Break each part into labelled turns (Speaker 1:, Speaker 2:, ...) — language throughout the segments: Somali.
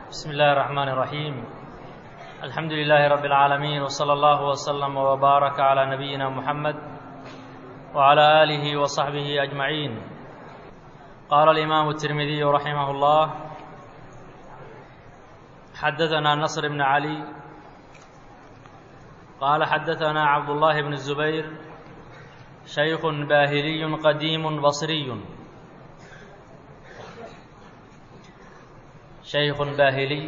Speaker 1: بسم الله الرحمن الرحيم الحمد لله رب العالمين وصلى الله وسلم وبارك على نبينا محمد وعلى آله وصحبه أجمعين. قال الإمام الترمذي رحمه الله: حدثنا نصر بن علي قال حدثنا عبد الله بن الزبير شيخ باهلي قديم بصري. شيخ باهلي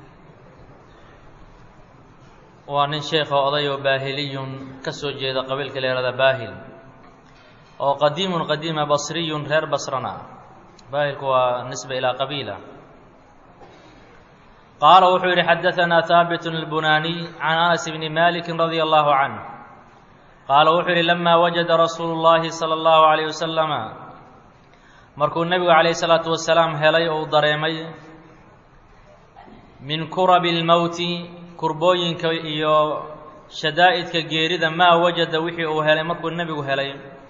Speaker 1: waa nin sheekha oday oo baahiliyun ka soo jeeda qabiilka la yihahda baahil oo qadiima basriyun reer basrana. baahilku waa nisba ilaa qabiila. qaala wuxuu yidhi: xadaثanaa haabit اlbunaaniy can anas bni maliki radia allahu canh qaala wuxuu yidhi: lama wajada rasuulu اllahi salى اllahu عalayh wasalama markuu nebigu calayh الsalaatu wasalaam helay oo u dareemay min kurabi اlmowti kurbooyinka iyo shadaa'idka geerida maa wajada wixii uu helay markuu nebigu helay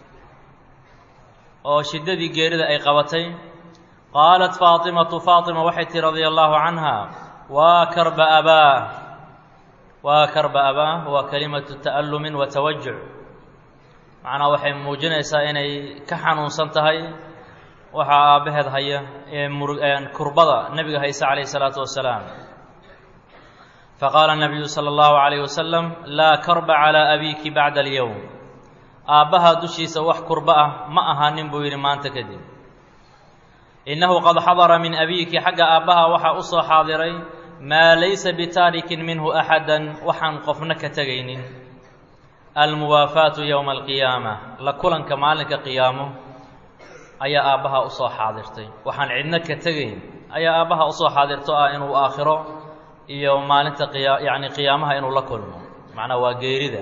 Speaker 1: oo shiddadii geerida ay qabatay. qaalat faatimatu faatima waxay tihi radia allahu canha: waa karba abaah. waa karba abaah waa kelimatu ta'allumin wa tawajuc, macnaa waxay muujinaysaa inay ka xanuunsan tahay waxaa aabbaheed haya ee kurbada nebiga haysa calayhi salaatu wasalaam. faqaala nabiyu sala allahu calayh wasalam: laa karba calaa abiiki bacda alyowm. aabbaha dushiisa wax kurba ah ma ahaanin buu yidhi maanta kadib. innahu qad xadara min abiiki, xagga aabbaha waxaa u soo xaadiray maa laysa bitaarikin minhu axadan, waxaan qofna ka tegaynin. almuwaafaatu yowma alqiyaama, la kulanka maalinka qiyaamo ayaa aabbaha u soo xaadirtay. waxaan cidna ka tegayn ayaa aabbaha usoo xaadirto ah inuu aakhiro iyo maalinta qiyaamaha inuu la kulmo. macnaa waa geerida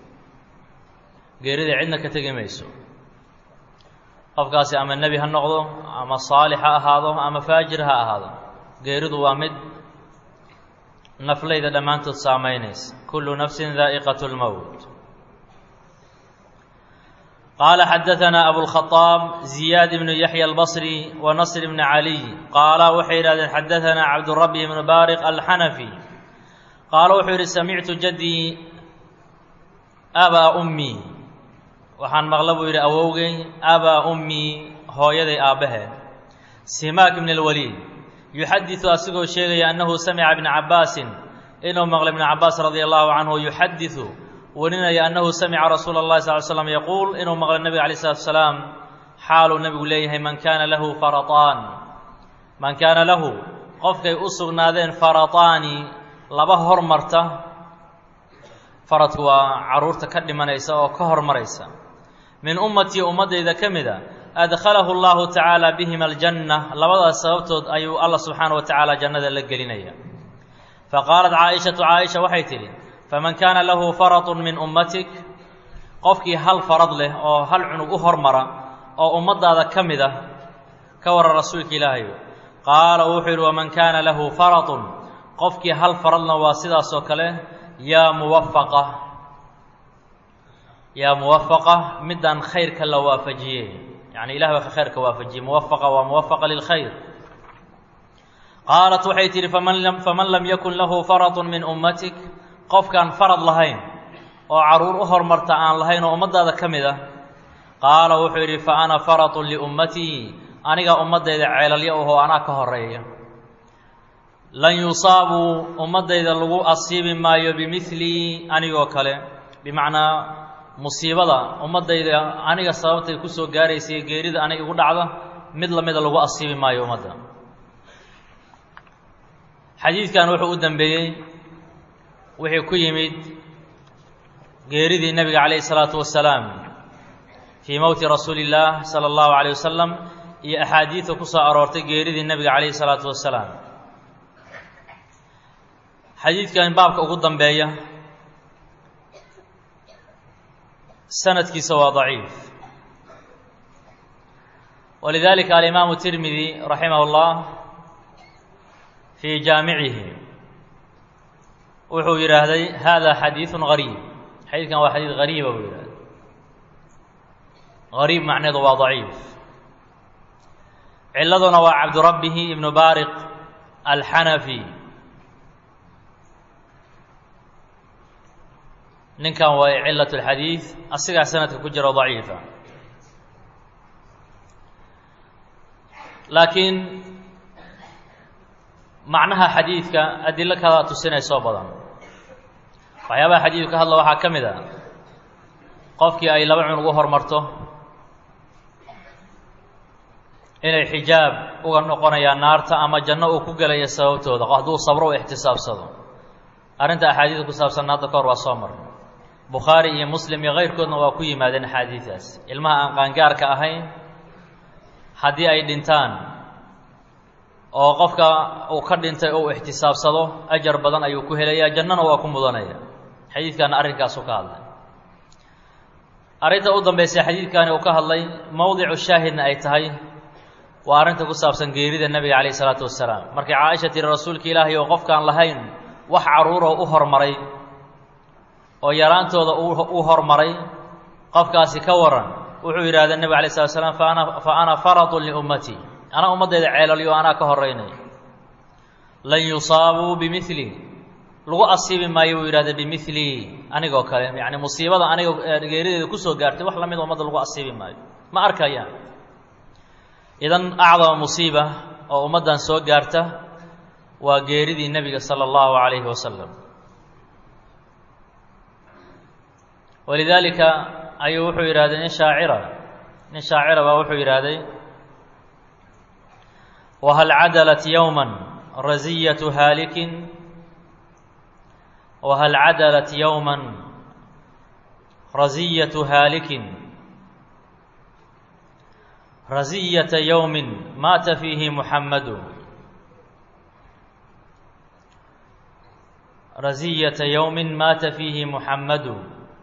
Speaker 1: cidna ka tegi mayso. qofkaasi ama nebi ha noqdo, ama saalix ha ahaado, ama faajir ha ahaado, geeridu waa mid naflayda dhammaantood saamaynaysa. kullu nafsin daa'iqat اlmowt. qaala xadaثanaa abulkhaaab ziyaad bnu yaxya albasri wa nasr bni caliy qaala waxay yidhahdeen xadaثanaa cabdurabi bnu baariq alxanafi qaala wuxuu yidhi: samictu jaddii abaa ummii, waxaan maqla buu yidhi awowgay abaa ummii, hooyaday aabbaheed, simaak bn اlwaliid, yuxadiثu asigoo sheegaya annahu samica bna cabaasin, inuu maqlay ibna cabaas radia allahu canhu, yuxadiثu warinaya annahu samica rasuula اllahi sal ly slam yaquul, inuu maqlay nebiga alay slatu asalaam xaaluu nebigu leeyahay: man kaana lahu faraطaan, man kaana lahu qofkay u sugnaadeen farataani, laba hormarta. faradku waa carruurta ka dhimanaysa oo ka hormaraysa. min ummatii ummaddayda ka mida, adkhalahu allahu tacaala bihima aljanna, labadaas sababtood ayuu alla subxaana wa tacaala jannada la gelinaya. faqaalat caaishatu, caaisha waxay tidhi: faman kaana lahu faratun min ummatik, qofkii hal farad leh oo hal cunug u hormara oo ummaddaada ka mid ah, ka waran rasuulka ilaahay. qaala wuxuu yidhi: waman kaana lahu faratun, qofkii hal faradna waa sidaasoo kale. yaa muwafaqa, yaa muwafaqa, midaan khayrka la waafajiyey, yacni ilah baa khayrka waafajiyey. muwafaqa waa muwafaqa lilkhayr. qaalat waxay tidhi: faman lam yakun lahu faratun min ummatik, qofkaan farad lahayn oo carruur u hormarta aan lahayn oo ummaddaada ka mid ah. qaala wuxuu yidhi: fa ana faratun liummatii, aniga ummaddayda ceelalyo ahoo anaa ka horeeya. lan yusaabuu, ummaddayda lagu asiibi maayo bimilii, anigoo kale. bimacnaa musiibada ummaddayda aniga sababtay ku soo gaaraysay geerida aniga igu dhacda, mid lamida lagu asiibi maayo ummadda. xadiidkan wuxuu u dambeeyey wixii ku yimid geeridii nebiga calayhi salaatu wasalaam fii mowti rasuuli illaah sala allahu calayh wasalam, iyo axaadiidta ku soo aroortay geeridii nebiga calayhi salaatu wasalaam. xadiidkan baabka ugu dambeeya sanadkiisa waa daciif. walidaalika alimaamu tirmidi raximah اllah fii jaamicihi wuxuu yidhaahday: hada xadiiثu gariib, xadiidkan waa xadiid gariiba buu yidhahday. gariib macneedu waa daciif. ciladuna waa cabdurabbihi ibnu baariq alxanafi. ninkan waa cilaة اlxadiid, asigaa sanadka ku jiro daciifa. laakiin macnaha xadiidka adilo kala tusinaysoo badan. waxyaabaha xadiidku ka hadla waxaa ka mid a qofkii ay laba cunug u hormarto inay xijaab uga noqonayaan naarta ama janno uu ku gelaya sababtooda hadduu sabro u ixtisaabsado. arrinta axaadiida ku saabsan hadda ka hor waa soo marnay. bukhaari iyo muslim iyo kayrkoodna waa ku yimaadeen axaadiidaas. ilmaha aan qaangaarka ahayn haddii ay dhintaan oo qofka uu ka dhintay oo uu ixtisaabsado ajar badan ayuu ku helayaa, jannana waa ku mudanaya. xadiidkaana arrinkaasu ka hadlay. arrinta u dambaysa xadiidkaani uu ka hadlay mowdicu shaahidna ay tahay waa arrinta ku saabsan geerida nebiga calayh isalaatu wasalaam. markay caaisha tiri rasuulka ilaahay oo qofkaan lahayn wax carruuroo u hormaray oo yaraantooda u hormaray, qofkaasi ka waran, wuxuu yidhahda nebig alay slat slam fa ana faratun liummatii, anaa ummaddayda ceelalyo anaa ka horeynay. lan yusaabuu bimili, lagu asiibi maayo buu yidhahda bimilii, anigoo kale, yacni musiibada aniga geerideeda kusoo gaartay wax lamid ummadda lagu asiibi maayo, ma arkayaan. idan acdama musiiba oo ummaddan soo gaarta waa geeridii nebiga sala allahu calayhi wasalam. walidaalika ayuu wuxuu yidhahday nin shaacira baa wuxuu yidhaahday wahal cadalat yowman raziyatu haalikin wahal cadalat yowman raziyatu haalikin raziyata yowmin maata fiihi muxammadu raziyata yowmin maata fiihi muxammadu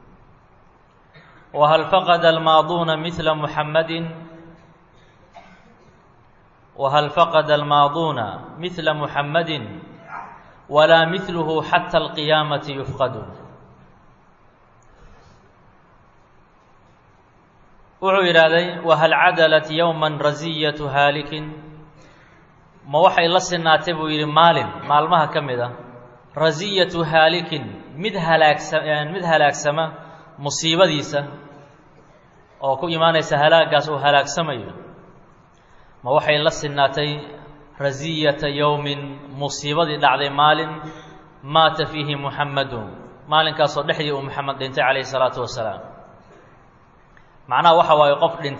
Speaker 1: وهل فقد الماضون مثل محمد وهل فقد الماضون مثل محمد ولا مثله حتى القيامة يفقد. wuxuu yidhaahday وهل عدلت يوما رزية هاaلك ma waxay la sinaatay buu yidhi maalmaha ka mid a رزية هاaلك mid halaagsama musiibadiisa oo ku imaanaysa halaagaas uu halaagsamayo, ma waxay la sinaatay raziyata yowmin musiibadii dhacday maalin maata fiihi muxammadu, maalinkaasoo dhexdii uu muxamed dhintay calayhi salaatu wasalaam. macnaha waxa waaye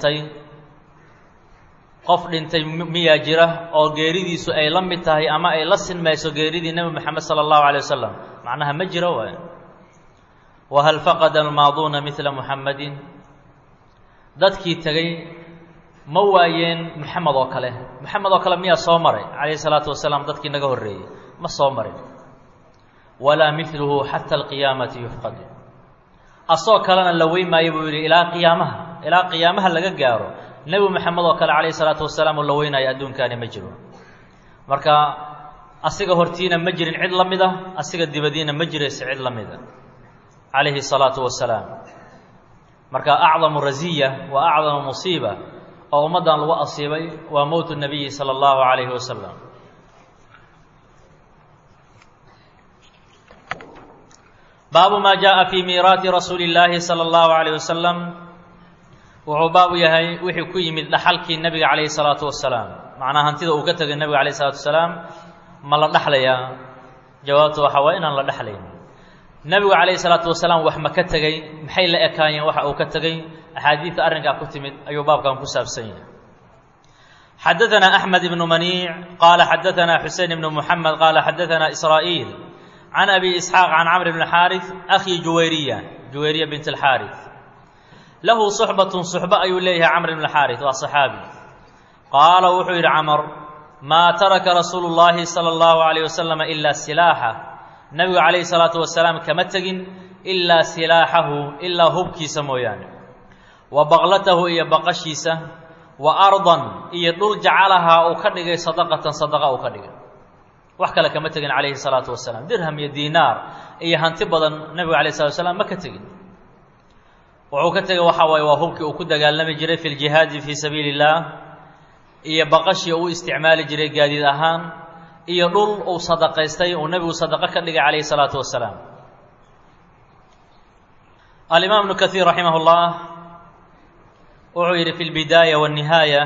Speaker 1: qof dhintay miyaa jira oo geeridiisu ay la mid tahay ama ay la sinmayso geeridii nebi moxamed sala allahu calayh wasalam? macnaha ma jiro waay. wahal faqada almaaduuna midla muxammadin, dadkii tegey ma waayeen maxamed oo kale. maxamed oo kale miyaa soo maray calayhi salaatu wasalaam? dadkii naga horreeyey ma soo marin. walaa miluhu xata alqiyaamati yufqadu, asoo kalena la wey maayo buu yidhi ilaa qiyaamaha laga gaaro. nebi maxamed oo kale calayhi salaatu wasalaam oo la weynaayo adduunkaani ma jiro. marka asiga hortiina ma jirin cid la mid ah, asiga dibadiina ma jiraysa cid la mid a calayhi الsalaatu wasalaam. marka acdamu raziya wa acdamu musiiba oo ummaddan lagu asiibay waa mowtu nabiyi sala allahu calayhi wasalam. baabu maa jaءa fii miiraati rasuuli اllaahi salى اllahu calayh wasalam, wuxuu baabu yahay wixii ku yimid dhaxalkii nebiga calayhi الsalaatu wasalaam. macnaa hantida uu ka tegay nebiga calayh الsalaatu wasalaam ma la dhaxlayaa? jawaabtu waxa waa inaan la dhexlayn. nebigu calayhi salaatu wasalaam wax ma ka tegey? maxay la ekaayeen waxa uu ka tegey? axaadiidta arrinkaa ku timid ayuu baabkan ku saabsan yahay. xadaثanaa أxmed ibnu maniic qaala xadaثanaa xusein ibnu muxamed qaala xadaثanaa israa'iil can abi isxaaq can camr bn xaariث akhi juwayriya bint اlxaariث lahu suxbatun suxbo ayuu leeyahay camr bn xaariث waa صaxaabi. qaala wuxuu yidhi camr maa taraka rasuulu اllahi salى اllahu عalayه wasalam ila silaaxa, nebigu calayhi salaatu wasalaam kama tegin ilaa silaaxahu, ilaa hubkiisa mooyaane, wa baqlatahu iyo baqashiisa, wa ardan iyo dhul jacalahaa uu ka dhigay sadaqatan sadaqa uu ka dhigay. wax kale kama tegin calayhi salaatu wasalaam. dirham iyo diinaar iyo hanti badan nebigu calayhi salatu wasalaam ma ka tegin. wuxuu ka tegay waxa waaye waa hubkii uu ku dagaalami jiray fi ljihaadi fii sabiili اllah, iyo baqashii uu isticmaali jiray gaadiid ahaan, iyo dhul uu sadaqaystay uu nebigu sadaqo ka dhigay calayhi salaatu wasalaam. alimaam ibnu kaiir raximah ullah wuxuu yidhi fi lbidaaya waannihaaya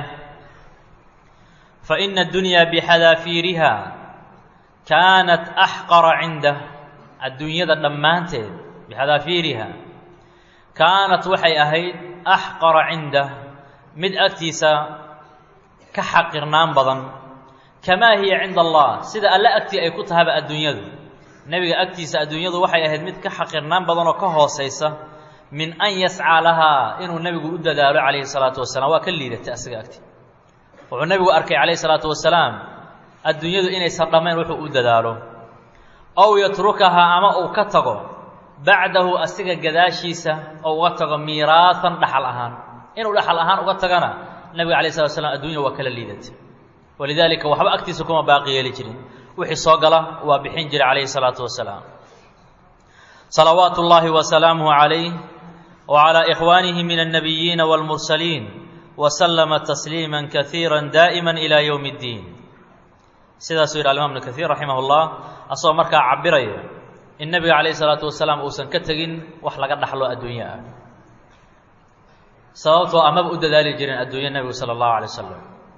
Speaker 1: faina addunyaa bixadaafiiriha kaanat axqara cindah. adduunyada dhammaanteed bixadaafiiriha kaanat waxay ahayd axqara cindah mid agtiisa ka xaqirnaan badan kamaa hiya cinda allah sida alle agtii ay ku tahaba adduunyadu. nebiga agtiisa adduunyadu waxay ahayd mid ka xaqirnaan badan oo ka hoosaysa min an yascaa lahaa inuu nebigu u dadaalo calayhi salaatu wasalaam. waa ka liidatay asiga agti. wuxuu nebigu arkay calayhi salaatu wasalaam adduunyadu inaysan dhammayn wuxuu u dadaalo, ow yatrukahaa ama uu ka tago bacdahu asiga gadaashiisa oo uga tago miiraahan dhaxal ahaan. inuu dhaxal ahaan uga tagana nebiga calayhi salatu wasalaam adduunyada waa kala liidatay. walidaalika waxba agtiisa kuma baaqi yeeli jirin, wixii soo gala waa bixin jiray calayhi salaatu wasalaam. salawaatu ullaahi wasalaamuhu calayh wacalaa ikhwaanihi min annabiyiina waalmursaliin wasalama tasliima kaiira daa'ima ilaa yowmi اddiin. sidaasuu yidhi alimaam ibnu kaiir raximah ullah asagoo markaa cabiraya in nebiga calayhi salaatu wasalaam uusan ka tegin wax laga dhaxlo adduunye ah, sababtoo amaba u dadaali jirin adduunye nebigu sala allahu alay wasalam.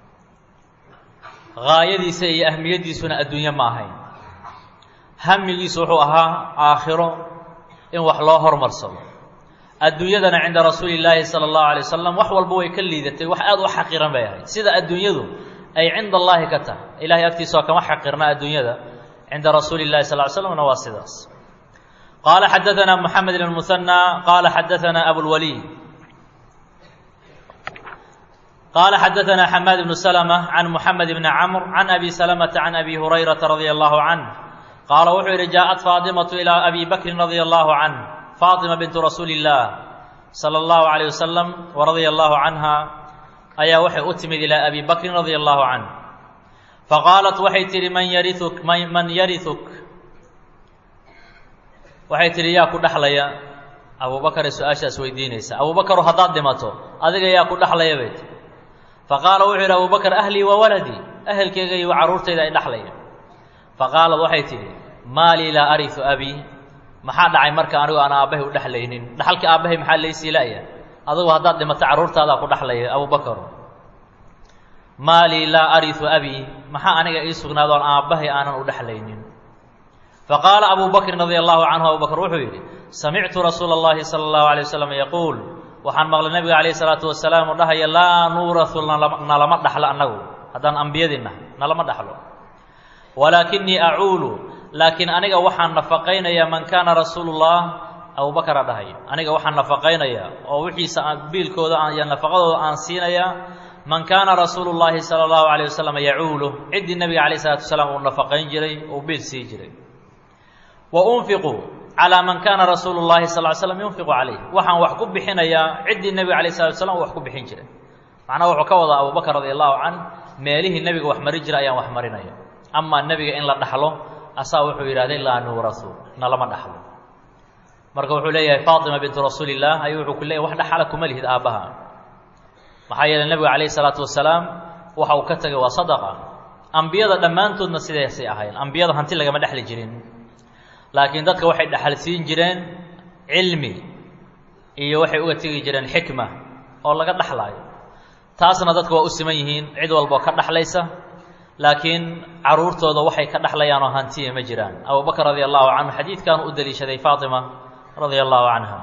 Speaker 1: gaayadiisa iyo ahmiyaddiisuna adduunye ma ahayn. hamigiisu wuxuu ahaa aakhiro in wax loo hormarsado. adduunyadana cinda rasuuli llaahi sala allahu alay wasalam wax walba way ka liidatay, wax aada u xaqiran bay ahayd. sida adduunyadu ay cinda allaahi ka tahay, ilahay agtiisa oo kama xaqirna adduunyada, cinda rasuuli llahi sal ly slamna waa sidaas. qaala xadaanaa moxamed ibn muhanى qaala xadaanaa abulwaliid qaala xadaanaa xamaad ibnu salmة can moxamed bni camr can abi salmةa can abi hurayrata radia allahu canh qaala wuxuu yidhi jaaءat faatimatu ilaa abi bakrin radia allahu canh. faatima bintu rasuuli اllah salى allahu alayh wasalam waradia allahu canha ayaa waxay u timid ilaa abi bakrin radia allahu canh. faqaalat waxay tidhi man yariuk waxay tidhi yaa ku dhexlaya. abubakare su-aashaas weydiinaysa, abubakaru haddaad dhimato adiga yaa ku dhexlaya bay tii. faqaala wuxuu yidhi abubakar ahlii wa waladii, ahelkeyga iyo carruurtayda ay dhexlaya. faqaalad waxay tidhi maa lii laa ariu abii, maxaa dhacay marka anigu aan aabbahay u dhexlaynin? dhaxalkii aabbahay maxaa laysii la'ya? adigu haddaad dhimato carruurtaadaa ku dhexlaya abubakaru. maa lii laa ariu abii, maxaa aniga ii sugnaado oon aabbahay aanan u dhexlaynin? faqaala abu bakrin radia allahu canhu, abubakr wuxuu yidhi samictu rasuula اllahi sala allahu alay wasalam yaquul, waxaan maqlay nabiga calayhi salaatu wasalaam oo dhahaya laa nuurahu nalama dhaxlo annagu haddaan ambiyadii nahay, nalama dhaxlo. walaakinii acuulu, laakiin aniga waxaan nafaqaynayaa man kaana rasuulu llah. abubakara dhahaya aniga waxaan nafaqaynayaa oo wixiisa biilkooda iyo nafaqadooda aan siinayaa man kaana rasuulu llaahi sala allahu alayh wasalam yacuulu, ciddii nebiga calayh salatu wasalaam uu nafaqayn jiray uu biil sii jiray. wa unfiqu calaa man kaana rasuulu llahi sal ly slam yunfiqu calayh, waxaan wax ku bixinayaa ciddii nebiga calayh salatu wasalaam uu wax ku bixin jiray. macnaha wuxuu ka wadaa abubakar radia allahu canh meelihii nebiga wax mari jira ayaan wax marinaya, amaa nebiga in la dhaxlo asaa wuxuu yidhahday laa nuurahu, nalama dhaxlo. marka wuxuu leeyahay faatima bintu rasuuli illah ayuu wuxuu ku leeyahy wax dhaxala kuma lihid aabbaha, maxaa yeeley nebiga calayhi salaatu wasalaam waxa uu ka tegay waa sadaqa. ambiyada dhammaantoodna sidaasay ahayn, ambiyada hanti lagama dhexli jirin, laakiin dadka waxay dhaxalsiin jireen cilmi iyo waxay uga tegi jireen xikma oo laga dhaxlaayo. taasna dadka waa u siman yihiin, cid walboo ka dhaxlaysa, laakiin carruurtooda waxay ka dhaxlayaan oo hantiya ma jiraan. abubakr radia allahu canhu xadiidkan u daliishaday faatima radia allahu canha.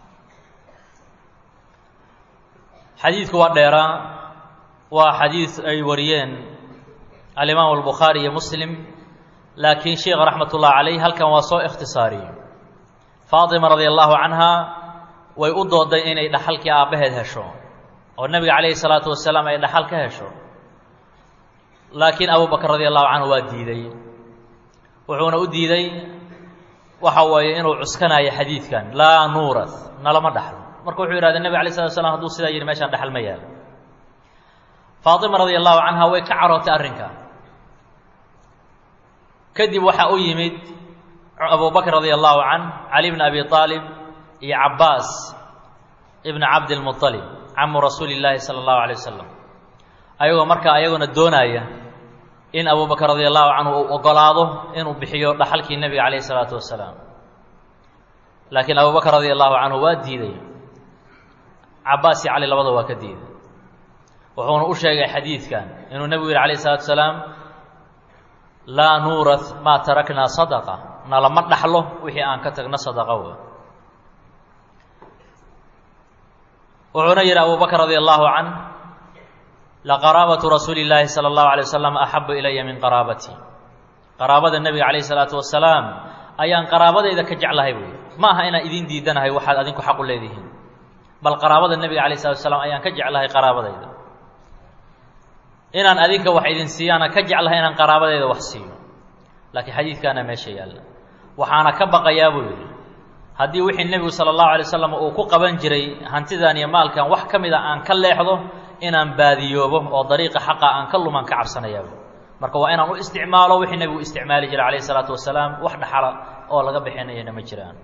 Speaker 1: xadiidku waa dheeraa, waa xadiid ay wariyeen alimaam albukhaari iyo muslim, laakiin sheikha raxmat ullahi calayh halkan waa soo ikhtisaariyey. faatima radia allahu canha way u dooday inay dhaxalkii aabbaheed hesho oo nebiga calayhi salaatu wasalaam ay dhaxal ka hesho, laakiin abubakr radia allahu canhu waa diiday. wuxuuna u diiday waxa weeye inuu cuskanayo xadiidkan laa nuurath, nalama dhaxlo. marka wuxuu yidhahday nebig alay slatu slam haduu sidaa yidhi meeshaan dhaxal ma yaalo. faatima radia allahu canha way ka carootay arrinka. kadib waxaa u yimid abubakr radia allahu canh, cali bn abi aalib iyo cabaas ibna cabdilmuطalib camu rasuuli llaahi sala allahu alay wasalam, ayagoo markaa ayaguna doonaya in Abu Bakr radiyallahu anhu uu ogolaado inuu bixiyo dhaxalkii nabiga calayhi salaatu wasalaam laakiin Abu Bakr radiyallahu anhu waa diiday Cabbaas iyo Cali labada waa ka diiday wuxuuna u sheegay xadiidkan inuu nabigu yiri calayhi salaatu wasalaam laa nuurath maa taraknaa sadaqa nalama dhaxlo wixii aan ka tagna sadaqa wuxuuna yidhi Abu Bakr radiyallahu canhu laqaraabatu rasuulillaahi sala allahu alay wasalam axabu ilaya min qaraabatii qaraabada nebiga calayhi salaatu wasalaam ayaan qaraabadayda ka jeclahay buuyi ma aha inaan idin diidanahay waxaad adinku xaq u leedihiin bal qaraabada nebiga calayhi salatu wasalaam ayaan ka jeclahay qaraabadayda inaan adinka wax idin siiyaana ka jeclahay inaan qaraabadayda wax siiyo laakiin xadiidkaana meesha yaalla waxaana ka baqayaa buu yidhi haddii wixii nebigu sala allahu alay wasalam uu ku qaban jiray hantidan iyo maalkan wax ka mida aan ka leexdo inaan baadiyoobo oo dariiqa xaqa aan ka lumaan ka cabsanayaaba marka waa inaan u isticmaalo wixii nebigu isticmaali jiray calayhi salaatu wasalaam wax dhaxala oo laga bixinayana ma jiraan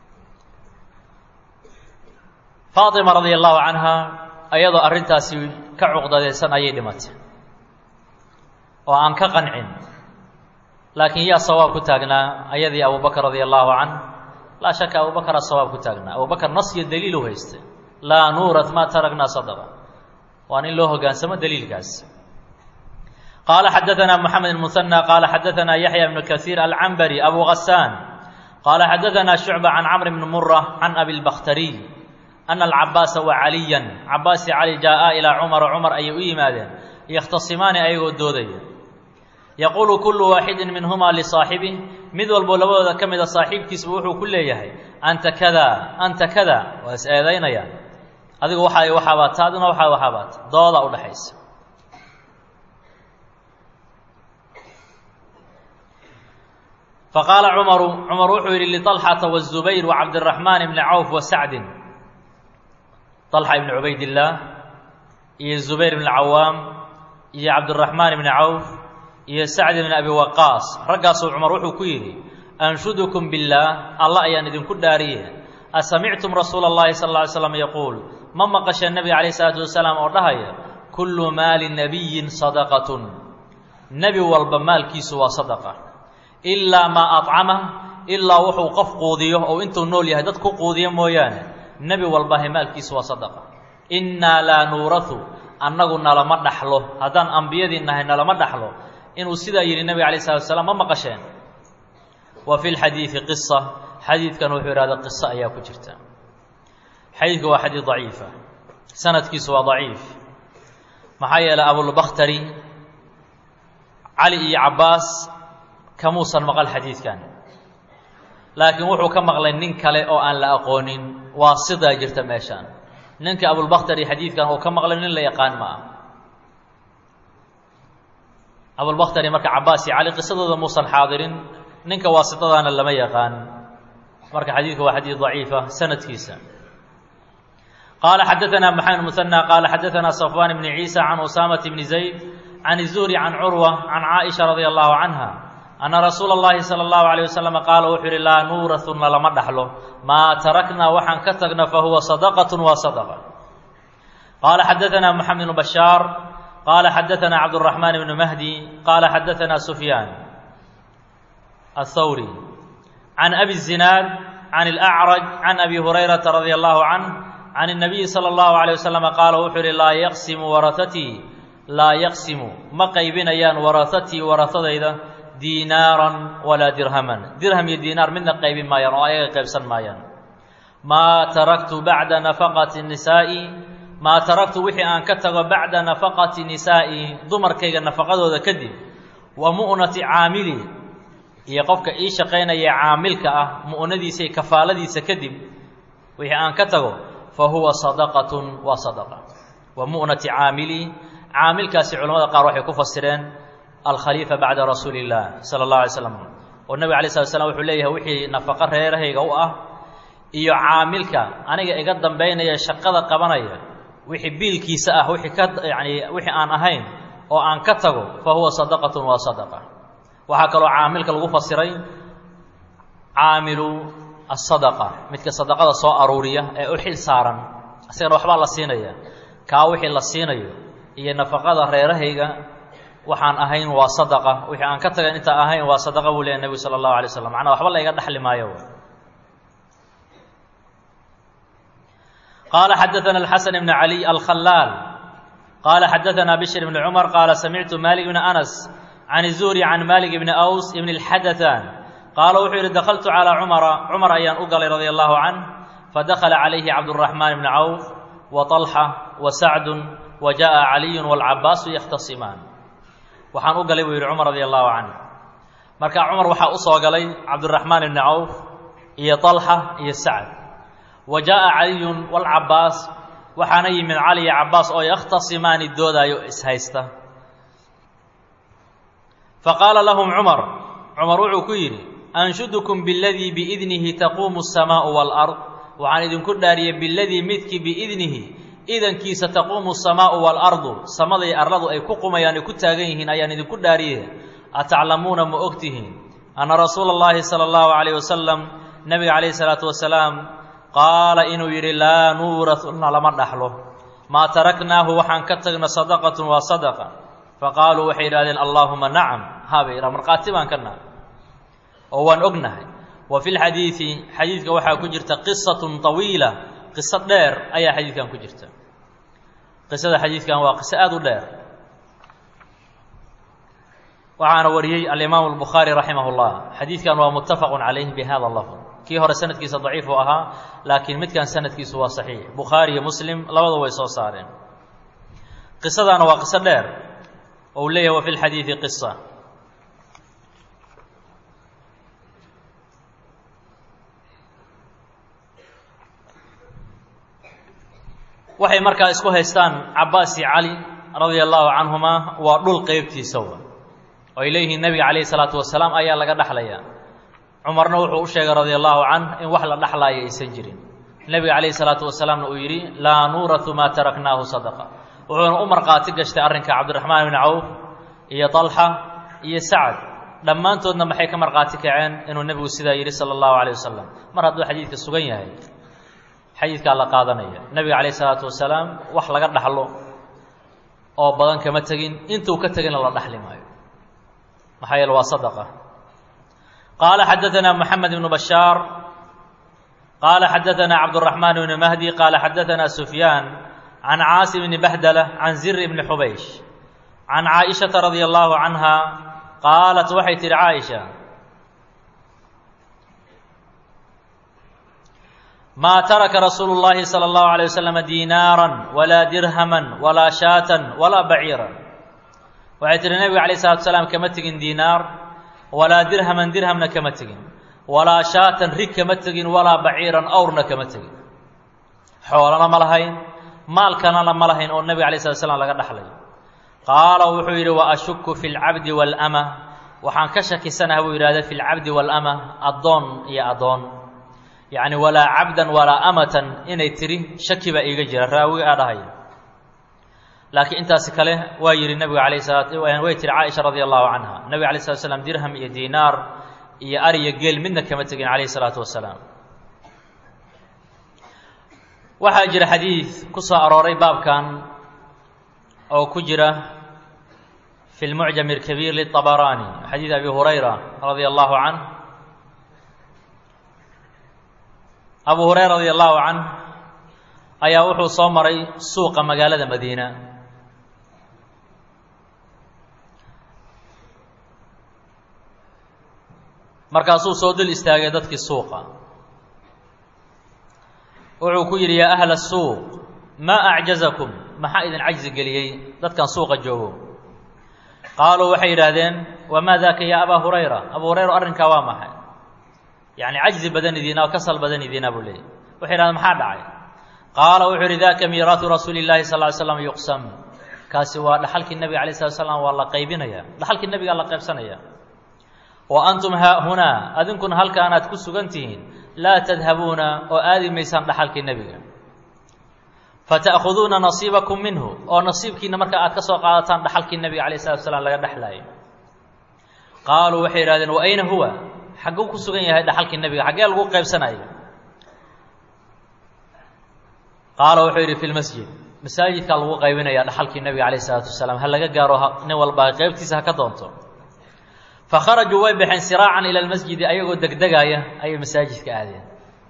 Speaker 1: faatima radia allahu canha ayadoo arrintaasi ka cuqdadaysan ayay dhimatay oo aan ka qancin laakiin yaa sawaab ku taagnaa ayadii Abu Bakr radia allahu canhu laa shaka Abu Bakr sawaab ku taagnaa Abu Bakr nas iyo daliil u haystay laa nuurath maa taraknaa sadaqa وأن الله قاسم دليل قاس قال حدثنا محمد المثنى قال حدثنا يحيى بن كثير العنبري أبو غسان قال حدثنا شعبة عن عمرو بن مرة عن أبي البختري أن العباس وعليا عباس علي جاء إلى عمر أي ماذا يختصمان أي ودودي يقول كل واحد منهما لصاحبه مذول بولبو كم إذا صاحب كسبوه كل يهي أنت كذا وأسألين يعني adigu waxaabaad taaduna waxaabaad dooda u dhaxaysa faqaala cumar wuxuu yidhi liطalxata waالzubayr wacabdiraxmaan ibni cawf wasacdin طalxa ibni cubaydillaah iyo zubayr ibni cawaam iyo cabdiraxmaan ibni cawf iyo sacd ibni abi waqaas raggaasuu cumar wuxuu ku yidhi anshudukum biاllaah allah ayaan idinku dhaariye asamictum rasuula اllahi sal lla alay slam yaquul ma maqasheen nebiga calayhi salaatu wasalaam oo dhahaya kullu maali nabiyin sadaqatun nebi walba maalkiisu waa sadaqa ilaa maa acamah ilaa wuxuu qof quudiyo oo intuu nool yahay dad ku quudiyo mooyaane nebi walbahay maalkiisu waa sadaqa innaa laa nuurahu annagu nalama dhaxlo haddaan ambiyadii nahay nalama dhaxlo inuu sidaa yidhi nebiga calayhi salatu wasalaam ma maqasheen wa fi lxadiidi qisa xadiidkan wuxuu ihahda qiso ayaa ku jirta xadiidku waa xadiid daciifa sanadkiisu waa daciif maxaa yeelay abulbakhtari cali iyo cabbaas kamuusan maqal xadiidkan laakiin wuxuu ka maqlay nin kale oo aan la aqoonin waa sidaa jirta meeshaan ninka abulbakhtari xadiidkan uu ka maqlay nin la yaqaan ma ah abulbakhtari marka cabbaas iyo cali qisadooda muusan xaadirin ninka waasitadaana lama yaqaan marka xadiidku waa xadiid daciifa sanadkiisa قال حدثنا محمد المثنى قال حدثنا صفوان بن عيسى عن أسامة بن زيد عن الزهري عن عروة عن عائشة رضي الله عنها أن رسول الله صلى الله عليه وسلم قال وحر لا نورث لما دحله ما تركنا وحن كتغنا فهو صدقة وصدقة قال حدثنا محمد بن بشار قال حدثنا عبد الرحمن بن مهدي قال حدثنا سفيان الثوري عن أبي الزناد عن الأعرج عن أبي هريرة رضي الله عنه عن النبي صلى الله عليه وسلم قال وحر لا يقسم ورثتي لا يقسم ما قيبنيان ورثتي ورثديدا دينارا ولا درهما درهم يدينار من قيب ما يرى اي قيبسن مايان ما تركت بعد نفقة النساء ما تركت وحي ان كتغ بعد نفقة النساء دمركيغا نفقدودا كدib ومؤنة عاملي iyo qofka ii shaqeynaya caamilka ah mu'nadiisa iyo kafaaladiisa kadib wixii aan ka tago فهو صدقة وصدقة ومؤنة عاملي عامل كاسي علماء قال waxay ku fasireen الخليفة بعد رسول الله صلى الله عليه وسلم والنبي عليه الصلاة والسلام wuxuu leeyahay wixii nafaqo reerahayga u ah iyo caamilka aniga iga dambeynaya shaqada qabanaya wixii biilkiisa ah wixii aan ahayn oo aan ka tago فهو صدقة وصدقة waxa kale oo caamilka lagu fasiray caamilu الصدقة midka sadaqada soo aruuriya ee u xil saaran asagana waxba la siinaya ka wixii la siinayo iyo nafaqada reerahayga waxaan ahayn waa sadaqa wixii aan ka tagay inta ahayn waa sadaqa buu leeyahay nebigu sala allahu alay wasalam macnaa waxba la iga dhaxli maayo qaala xadaثana alxasan ibn cali alkhalaal qaala xadaثana bishr ibn cumar qaala samictu malik ibn anas can الzuhri can malik ibn aws ibn اlxadathan qaala wuxuu yidhi dakaltu calىa cumar ayaan u galay radia allahu canh fadakala calayhi cabdالraxmaan ibn cawf wa طalxa wa sacdu wa jaءa caliyu wاlcabaasu yakhtasimaan waxaan u galay buu yidhi cumar radia allahu canh marka cumar waxaa u soo galay cabdiraxmaan ibni cawf iyo طalxa iyo sacd wa jaءa caliyun wاlcabaas waxaana yimid cali iyo cabaas oo yakhtasimaani doodaayo ishaysta faqaala lahum cumar wuxuu ku yidhi anshudukum biladii biidnihi taquumu الsamaau wاlard waxaan idinku dhaariyey biladii midkii biidnihi idankiisa taquumu الsamaau wاlardu samada iyo arladu ay ku qumayaan ay ku taagan yihiin ayaan idinku dhaariye ataclamuuna ma ogtihiin anna rasuula اllahi salى اllahu عalayه wasalam nebiga calayhi الsalaatu wasalaam qaala inuu yidhi laa nuurauna lama dhaxlo maa taraknaahu waxaan ka tagna sadaqatun waa sadaqa faqaaluu waxay yidhahdeen allaahuma nacam haabay yidhaha markhaati baan ka nahay oo waan ognahay wa fi lxadiidi xadiidka waxaa ku jirta qisatun طawiila qiso dheer ayaa xadiidkan ku jirta qisada xadiidkan waa qiso aada u dheer waxaana wariyey alimaamu albukhaari raximah اllah xadiidkan waa muttafaqu calayh bihada lafd kii hore sanadkiisa daciif uu ahaa laakiin midkan sanadkiisu waa saxiix bukhaari iyo muslim labada way soo saareen qisadaana waa qiso dheer ou leeyahay wa fi lxadiidi qisa waxay markaa isku haystaan cabaas iyo cali radia allahu canhuma waa dhul qeybtiisa wa oo ay leeyihiin nebiga calayhi salaatu wasalaam ayaa laga dhaxlayaa cumarna wuxuu u sheegay radia allahu canh in wax la dhaxlaayo aysan jirin nebiga calayhi salaatu wasalaamna uu yidhi laa nuuratu maa taraknaahu sadaqa wuxuuna u markhaati gashtay arrinka cabdiraxmaan ibni cawf iyo طalxa iyo sacd dhammaantoodna maxay ka markhaati kaceen inuu nebigu sidaa yidhi sala allahu calayh wasalam mar hadduu xadiidka sugan yahay xadiidkaa la qaadanaya nebiga calayh isalaatu wasalaam wax laga dhaxlo oo badan kama tegin intuu ka tegina la dhaxli maayo maxaa yeele waa sadaqa qaala xadaثana moxamed ibnu bashaar qaala xadaثana cabdالraxmaan ibni mahdi qaala xadaثana sufyaan can caasim bni bahdala can zir bni xubaysh can caaئiشhaةa radia allahu canha qaalat waxay tihi caaئiشha maa taraka rasuulu اllahi salى اllahu عalيه waslm diinaara walaa dirhama walaa shaatan walaa baciira waxay tihi nebiga alayه الsalatu salaam kama tegin diinaar walaa dirhaman dirhamna kama tegin walaa shaatan rig kama tegin walaa baciiran awrna kama tegin xoolana ma lahayn maalkanana ma lahayn oo nebiga alayه الslat slam laga dhaxlay qaala wuxuu yidhi wa ashuku fi اlcabdi wاlama waxaan ka shakisanaha buu yidhahda fi اlcabdi wاlama addoon iyo addoon yacni walaa cabdan walaa amatan inay tiri shaki baa iiga jira raawiga aa dhahaya laakiin intaasi kale waa yidhi nebiga alayh salaat way tihi caaisha radia allahu canha nebiga alayh salatu slam dirham iyo diinaar iyo ar iyo geel midna kama tegin calayhi salaatu wasalaam waxaa jira xadiid ku soo arooray baabkan oo ku jira fi lmucjam alkabiir liلطabaraani xadiid abi hurayra radia allahu canh abu hurayra radia allahu canh ayaa wuxuu soo maray suuqa magaalada madiina markaasuu soo dul istaagay dadkii suuqa wuxuu ku yidhi yaa ahla الsuuq maa acjazakum maxaa idin cajzi geliyey dadkan suuqa joogo qaaluu waxay yidhaahdeen wamaa daaka ya abaa hurayra abu hurayra arrinkaa waa maxay yacni cajzi badan idiina oo kasal badan idiina buu leeyay waxay yidhahdeen maxaa dhacay qaala wuxuu yidhi daka miiraatu rasuuli llahi sal ly slam yuqsam kaasi waa dhaxalkii nebiga alay slat slam waa la qaybinaya dhaxalkii nebigaa la qaybsanaya wa antum haahunaa adinkuna halkaanaad ku sugan tihiin laa tadhabuuna oo aadi maysaan dhaxalkii nebiga fata'khuduuna nasiibakum minhu oo nasiibkiina marka aad ka soo qaadataan dhaxalkii nebiga alayh salatu salaam laga dhexlaayo qaaluu waxay yidhahdeen wa ayna huwa xagguu ku sugan yahay dhaxalkii nebiga xaggee lagu qaybsanayo qaala wuxuu yidhi fi lmasjid masaajidka lagu qaybinaya dhaxalkii nabiga calayhi salaatu wasalaam hal laga gaaro nin walba qaybtiisa ha ka doonto fakharajuu way baxeen siraacan ila almasjidi ayagoo degdegaya ayay masaajidka aadeen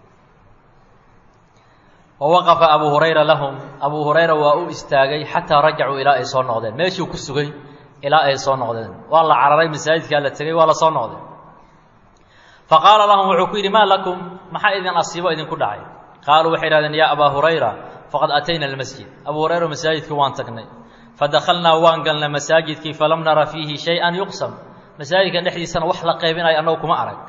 Speaker 1: wawaqafa abu hurayra lahum abu hurayra waa u istaagay xataa rajacuu ilaa ay soo noqdeen meeshuu ku sugay ilaa ay soo noqdeen waa la cararay masaajidkaa la tegey waa la soo noqdeen faqaala lahum wuxuu ku yidhi maa lakum maxaa idin asiibo idinku dhacay qaaluu waxay idhahdeen yaa abaa hurayra faqad atayna almasjid abu hurayra masaajidkii waan tagnay fadakhalnaa waan galnay masaajidkii falam nara fiihi shay-an yuqsam masaajidka dhexdiisana wax la qaybinayo annagu kuma arag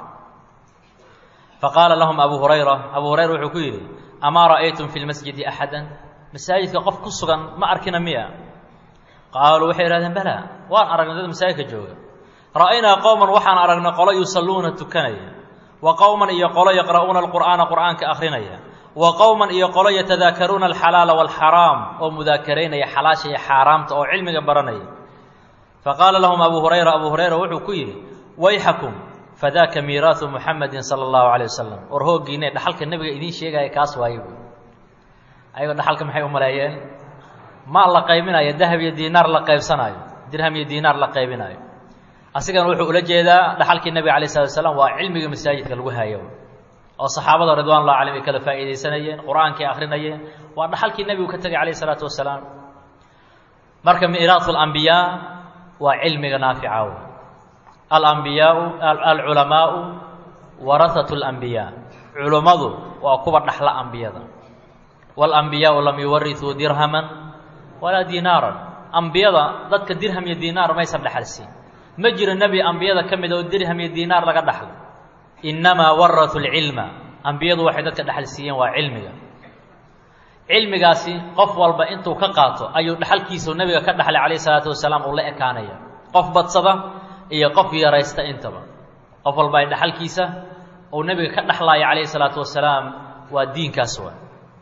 Speaker 1: faqaala lahum abu hurayra wuxuu ku yidhi amaa ra'aytum fi lmasjidi axadan masaajidka qof ku sugan ma arkina miya qaaluu waxay idhahdeen balaa waan aragnay dad masaajidka jooga ra'aynaa qowman waxaan aragnay qolo yusalluuna tukanaya wa qowman iyo qolo yaqra'uuna alqur'aana qur'aanka akhrinaya wa qowman iyo qolo yatadaakaruuna alxalaala waalxaraam oo mudaakaraynaya xalaasha iyo xaaraamta oo cilmiga baranaya faqaala lahum abu hurayra wuxuu ku yidhi wayxakum fadaaka miiraahu muxamedin sala allahu calayh wasalam war hooggiine dhaxalka nebiga idiin sheegaya kaas waaye buy ayagoo dhaxalka maxay u maleeyeen maal la qaybinayo dahab iyo diinaar la qaybsanaayo dirham iyo diinaar la qaybinaayo asigana wuxuu ula jeedaa dhaxalkii nebiga calayh salatu wasalaam waa cilmiga masaajidka lagu hayo oo saxaabada ridwanullahi calayhim ay kala faa'iidaysanayeen qur-aankay akhrinayeen waa dhaxalkii nebigu ka tegay calayh salaatu wasalaam marka miiraahu alambiyaa waa cilmiga naafica w alambiyaau alculamaau warahatu alambiyaa culummadu waa kuwa dhaxla ambiyada waalambiyaau lam yuwarithuu dirhaman walaa diinaaran ambiyada dadka dirham iyo diinaar maysan dhexalsiin ma jiro nebi ambiyada ka mid oo dirham iyo diinaar laga dhaxlo innamaa waratu lcilma ambiyadu waxay dadka dhexal siiyeen waa cilmiga cilmigaasi qof walba intuu ka qaato ayuu dhaxalkiisau nebiga ka dhaxlay calayh salaatu wasalaam uu la ekaanaya qof badsada iyo qof yaraysta intaba qof walba ay dhaxalkiisa uu nebiga ka dhaxlaya calayhi salaatu wasalaam waa diinkaas waa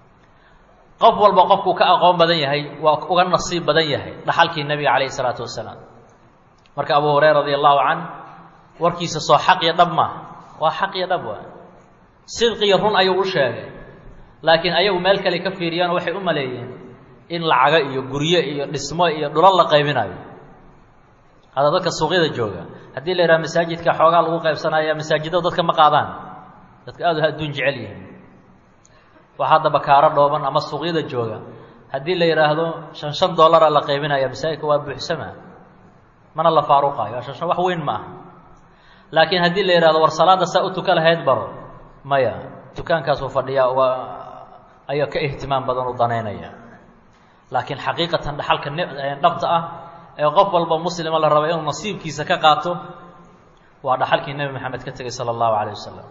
Speaker 1: qof walba qofkuu ka aqoon badan yahay waa uga nasiib badan yahay dhaxalkii nebiga calayhi salaatu wasalaam marka abu hurayra radi allahu can warkiisa soo xaq iyo dhab maaha waa xaq iyo dhab waa sidqi iyo run ayuu u sheegay laakiin ayagu meel kale ka fiiriyaan waxay u maleeyeen in lacago iyo guryo iyo dhismo iyo dhulal la qaybinayo hadda dadka suuqyada jooga haddii la yidhaha masaajidka xoogaa lagu qaybsanaya masaajidada dadka ma qaadaan dadka aad u adduun jecel yihiin wax hadda bakaaro dhooban ama suuqyada jooga haddii la yidhaahdo shan dollara la qaybinaya masaajidka waa buuxsama mana la faaruqaayo shan wax weyn ma aha laakiin haddii la yidhahdo war salaadda saa u tuka lahayd baro maya dukaankaasuu fadhiyaa waa ayaa ka ihtimaam badan u danaynaya laakiin xaqiiqatan dhaxalka dhabta ah ee qof walba muslima la raba inuu nasiibkiisa ka qaato waa dhaxalkii nebi maxamed ka tegay sala allahu calayh wasalam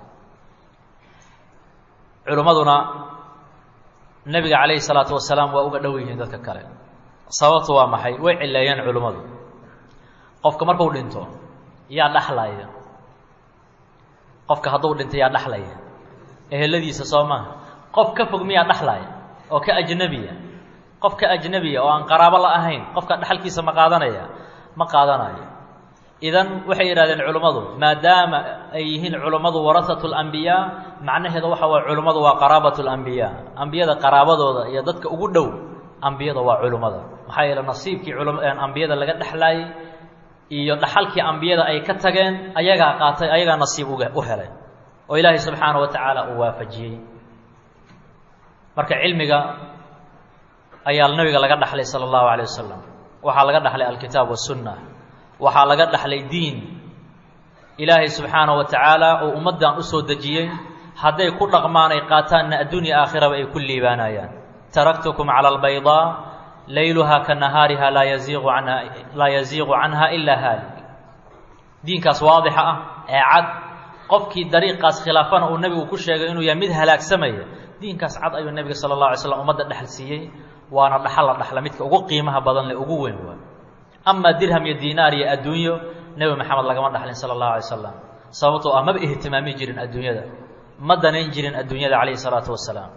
Speaker 1: culimmaduna nebiga calayhi salaatu wasalaam waa uga dhow yihiin dadka kale sababtu waa maxay way cileeyeen culimmadu qofka markuu dhinto yaa dhaxlaya qofka hadduu dhinto yaa dhaxlaya eheladiisa soo maaha qof ka fog miyaa dhaxlaya oo ka ajnabiya qof ka ajnabiya oo aan qaraabo la ahayn qofka dhaxalkiisa ma qaadanaya ma qaadanayo idan waxay yidhahdeen culimmadu maadaama ay yihiin culimmadu warahatu alambiyaa macnaheeda waxa waye culimmadu waa qaraabatu alambiyaa ambiyada qaraabadooda iyo dadka ugu dhow ambiyada waa culimmada maxaa yeele nasiibkii ambiyada laga dhexlaayey iyo dhaxalkii ambiyada ay ka tageen ayagaa qaatay ayagaa nasiib u helay oo ilaahay subxaanahu wa tacaala uu waafajiyey marka cilmiga ayaa nabiga laga dhaxlay sala allahu calayh wasalam waxaa laga dhaxlay alkitaab wasunna waxaa laga dhaxlay diin ilaahay subxaanahu wa tacaala oo ummaddan u soo dejiyey hadday ku dhaqmaan ay qaataanna adduunya aakhiraba ay ku liibaanayaan taraktukum cala albaydaa layluhaa ka nahaariha laa yaziiqu canha ilaa haalik diinkaas waadixa ah ee cad qofkii dariiqaas khilaafana uu nebigu ku sheegay inuu yahay mid halaagsamaya diinkaas cad ayuu nebiga sala allah alay slam ummadda dhexal siiyey waana dhaxal la dhaxla midka ugu qiimaha badan le ugu weyn waa amaa dirham iyo diinaar iyo adduunyo nebi maxamed lagama dhaxlin sala allahu alay wasalam sababtoo ah maba ihtimaami jirin adduunyada ma danayn jirin adduunyada calayhi salaatu wasalaam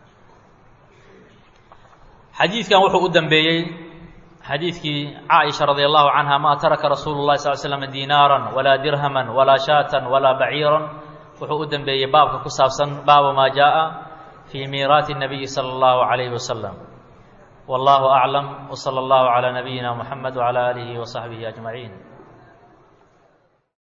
Speaker 1: xadiidkan wuxuu u dambeeyey xadiidkii caaisha radi allahu canha maa taraka rasuulu llahi sal slam diinaaran walaa dirhaman walaa shaatan walaa baciiran wuxuu u dambeeyey baabka ku saabsan baabu maa jaaءa fii miiraati الnabiyi salى اllahu عalayhi wasalam والله أعلم وصلى الله على نبينا محمد وعلى آله وصحبه أجمعين.